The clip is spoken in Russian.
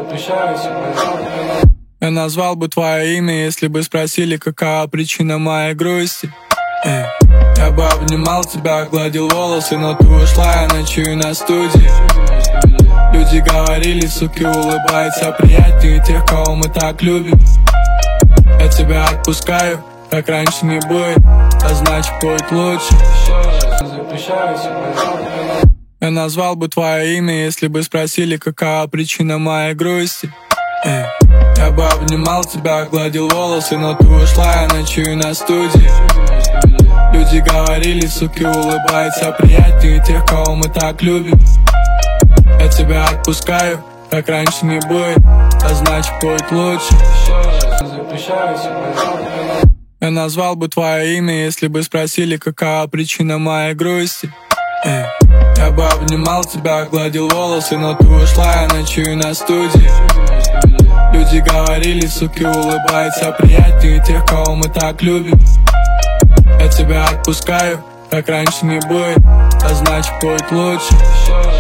Я назвал бы твое имя, если бы спросили, какова причина моей грусти. Я бы обнимал тебя, гладил волосы, но ты ушла, я ночую на студии. Люди говорили, суки, улыбается приятнее тех, кого мы так любим. Я тебя отпускаю, как раньше не будет, а значит будет лучше. Я назвал бы твое имя, если бы спросили, какова причина моей грусти. Я бы обнимал тебя, гладил волосы, но ты ушла, я ночую на студии. Люди говорили, суки, улыбается приятнее тех, кого мы так любим. Я тебя отпускаю, как раньше не будет, а значит будет лучше. Я назвал бы твое имя, если бы спросили, какова причина моей грусти. Я бы обнимал тебя, гладил волосы, но ты ушла, я ночую на студии. Люди говорили, суки, улыбается приятнее тех, кого мы так любим. Я тебя отпускаю, как раньше не будет, а значит будет лучше.